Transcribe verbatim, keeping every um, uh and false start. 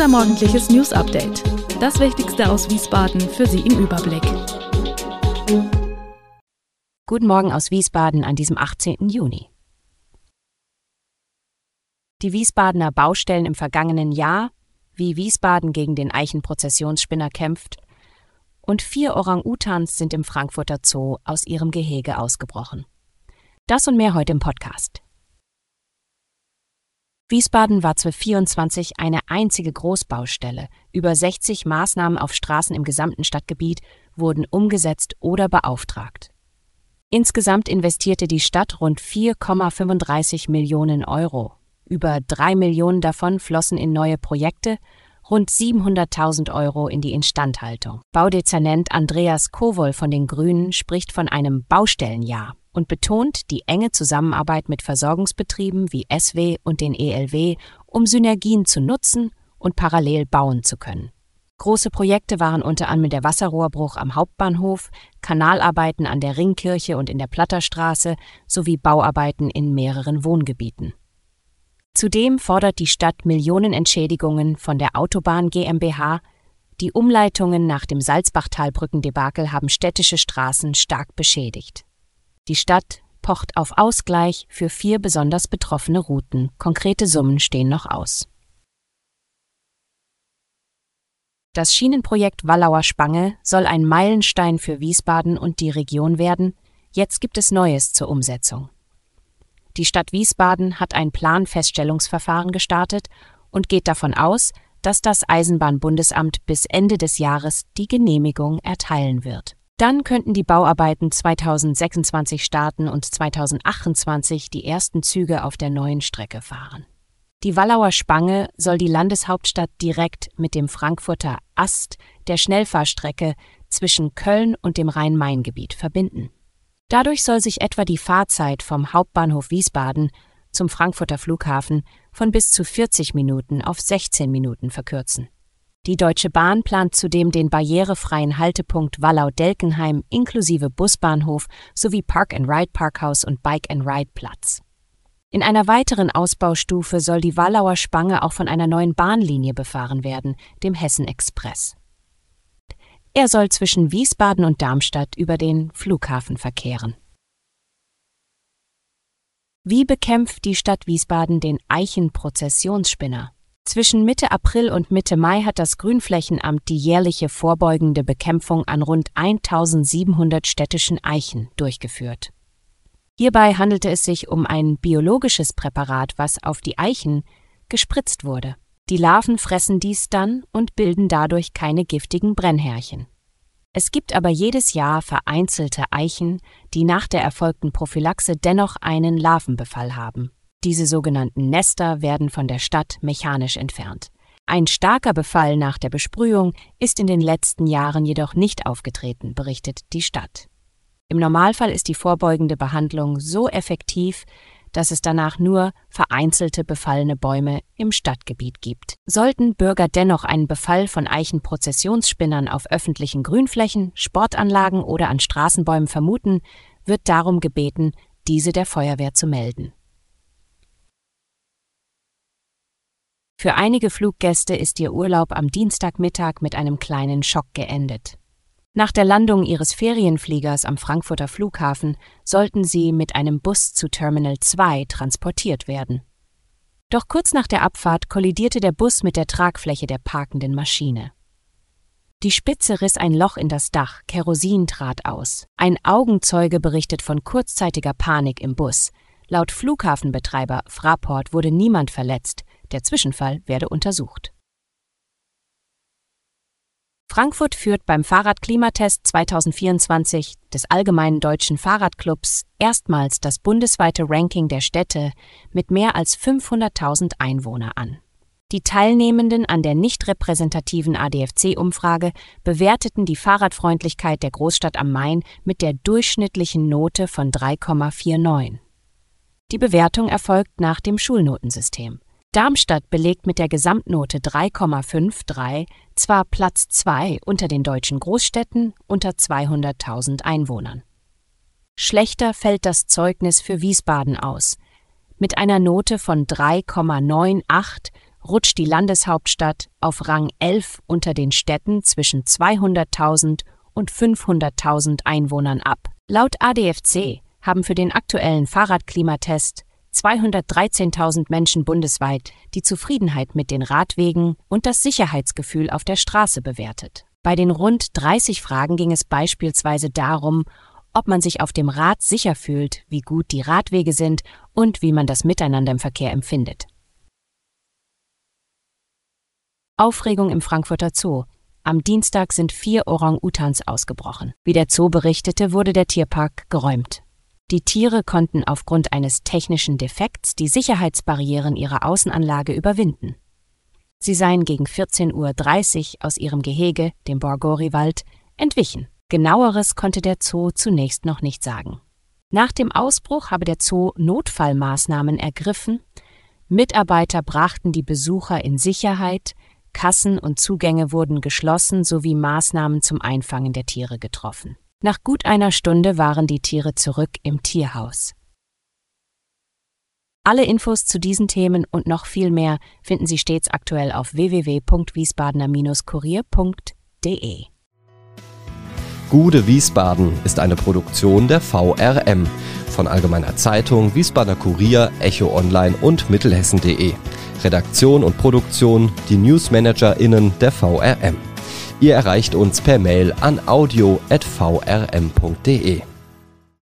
Unser morgendliches News-Update. Das Wichtigste aus Wiesbaden für Sie im Überblick. Guten Morgen aus Wiesbaden an diesem achtzehnten Juni. Die Wiesbadener Baustellen im vergangenen Jahr, wie Wiesbaden gegen den Eichenprozessionsspinner kämpft, und vier Orang-Utans sind im Frankfurter Zoo aus ihrem Gehege ausgebrochen. Das und mehr heute im Podcast. Wiesbaden war zweitausendvierundzwanzig eine einzige Großbaustelle. Über sechzig Maßnahmen auf Straßen im gesamten Stadtgebiet wurden umgesetzt oder beauftragt. Insgesamt investierte die Stadt rund vier Komma fünfunddreißig Millionen Euro. Über drei Millionen davon flossen in neue Projekte, rund siebenhunderttausend Euro in die Instandhaltung. Baudezernent Andreas Kowol von den Grünen spricht von einem Baustellenjahr und betont die enge Zusammenarbeit mit Versorgungsbetrieben wie S W und den E L W, um Synergien zu nutzen und parallel bauen zu können. Große Projekte waren unter anderem der Wasserrohrbruch am Hauptbahnhof, Kanalarbeiten an der Ringkirche und in der Platterstraße sowie Bauarbeiten in mehreren Wohngebieten. Zudem fordert die Stadt Millionenentschädigungen von der Autobahn GmbH. Die Umleitungen nach dem Salzbachtalbrückendebakel haben städtische Straßen stark beschädigt. Die Stadt pocht auf Ausgleich für vier besonders betroffene Routen. Konkrete Summen stehen noch aus. Das Schienenprojekt Wallauer Spange soll ein Meilenstein für Wiesbaden und die Region werden. Jetzt gibt es Neues zur Umsetzung. Die Stadt Wiesbaden hat ein Planfeststellungsverfahren gestartet und geht davon aus, dass das Eisenbahnbundesamt bis Ende des Jahres die Genehmigung erteilen wird. Dann könnten die Bauarbeiten zweitausendsechsundzwanzig starten und zweitausendachtundzwanzig die ersten Züge auf der neuen Strecke fahren. Die Wallauer Spange soll die Landeshauptstadt direkt mit dem Frankfurter Ast, der Schnellfahrstrecke zwischen Köln und dem Rhein-Main-Gebiet, verbinden. Dadurch soll sich etwa die Fahrzeit vom Hauptbahnhof Wiesbaden zum Frankfurter Flughafen von bis zu vierzig Minuten auf sechzehn Minuten verkürzen. Die Deutsche Bahn plant zudem den barrierefreien Haltepunkt Wallau-Delkenheim inklusive Busbahnhof sowie Park-and-Ride-Parkhaus und Bike-and-Ride-Platz. In einer weiteren Ausbaustufe soll die Wallauer Spange auch von einer neuen Bahnlinie befahren werden, dem Hessen-Express. Er soll zwischen Wiesbaden und Darmstadt über den Flughafen verkehren. Wie bekämpft die Stadt Wiesbaden den Eichenprozessionsspinner? Zwischen Mitte April und Mitte Mai hat das Grünflächenamt die jährliche vorbeugende Bekämpfung an rund eintausendsiebenhundert städtischen Eichen durchgeführt. Hierbei handelte es sich um ein biologisches Präparat, was auf die Eichen gespritzt wurde. Die Larven fressen dies dann und bilden dadurch keine giftigen Brennhärchen. Es gibt aber jedes Jahr vereinzelte Eichen, die nach der erfolgten Prophylaxe dennoch einen Larvenbefall haben. Diese sogenannten Nester werden von der Stadt mechanisch entfernt. Ein starker Befall nach der Besprühung ist in den letzten Jahren jedoch nicht aufgetreten, berichtet die Stadt. Im Normalfall ist die vorbeugende Behandlung so effektiv, dass es danach nur vereinzelte befallene Bäume im Stadtgebiet gibt. Sollten Bürger dennoch einen Befall von Eichenprozessionsspinnern auf öffentlichen Grünflächen, Sportanlagen oder an Straßenbäumen vermuten, wird darum gebeten, diese der Feuerwehr zu melden. Für einige Fluggäste ist ihr Urlaub am Dienstagmittag mit einem kleinen Schock geendet. Nach der Landung ihres Ferienfliegers am Frankfurter Flughafen sollten sie mit einem Bus zu Terminal zwei transportiert werden. Doch kurz nach der Abfahrt kollidierte der Bus mit der Tragfläche der parkenden Maschine. Die Spitze riss ein Loch in das Dach, Kerosin trat aus. Ein Augenzeuge berichtet von kurzzeitiger Panik im Bus. Laut Flughafenbetreiber Fraport wurde niemand verletzt. Der Zwischenfall werde untersucht. Frankfurt führt beim Fahrradklimatest zweitausendvierundzwanzig des Allgemeinen Deutschen Fahrradclubs erstmals das bundesweite Ranking der Städte mit mehr als fünfhunderttausend Einwohner an. Die Teilnehmenden an der nicht repräsentativen A D F C-Umfrage bewerteten die Fahrradfreundlichkeit der Großstadt am Main mit der durchschnittlichen Note von drei Komma neunundvierzig. Die Bewertung erfolgt nach dem Schulnotensystem. Darmstadt belegt mit der Gesamtnote drei Komma dreiundfünfzig zwar Platz zwei unter den deutschen Großstädten unter zweihunderttausend Einwohnern. Schlechter fällt das Zeugnis für Wiesbaden aus. Mit einer Note von drei Komma achtzig rutscht die Landeshauptstadt auf Rang elf unter den Städten zwischen zweihunderttausend und fünfhunderttausend Einwohnern ab. Laut A D F C haben für den aktuellen Fahrradklimatest zweihundertdreizehntausend Menschen bundesweit die Zufriedenheit mit den Radwegen und das Sicherheitsgefühl auf der Straße bewertet. Bei den rund dreißig Fragen ging es beispielsweise darum, ob man sich auf dem Rad sicher fühlt, wie gut die Radwege sind und wie man das Miteinander im Verkehr empfindet. Aufregung im Frankfurter Zoo. Am Dienstag sind vier Orang-Utans ausgebrochen. Wie der Zoo berichtete, wurde der Tierpark geräumt. Die Tiere konnten aufgrund eines technischen Defekts die Sicherheitsbarrieren ihrer Außenanlage überwinden. Sie seien gegen vierzehn Uhr dreißig aus ihrem Gehege, dem Borgori-Wald, entwichen. Genaueres konnte der Zoo zunächst noch nicht sagen. Nach dem Ausbruch habe der Zoo Notfallmaßnahmen ergriffen. Mitarbeiter brachten die Besucher in Sicherheit, Kassen und Zugänge wurden geschlossen sowie Maßnahmen zum Einfangen der Tiere getroffen. Nach gut einer Stunde waren die Tiere zurück im Tierhaus. Alle Infos zu diesen Themen und noch viel mehr finden Sie stets aktuell auf w w w punkt wiesbadener Kurier punkt de. Gude Wiesbaden ist eine Produktion der V R M von Allgemeiner Zeitung, Wiesbadener Kurier, Echo Online und Mittelhessen punkt de. Redaktion und Produktion die NewsmanagerInnen der V R M. Ihr erreicht uns per Mail an audio at v r m punkt de.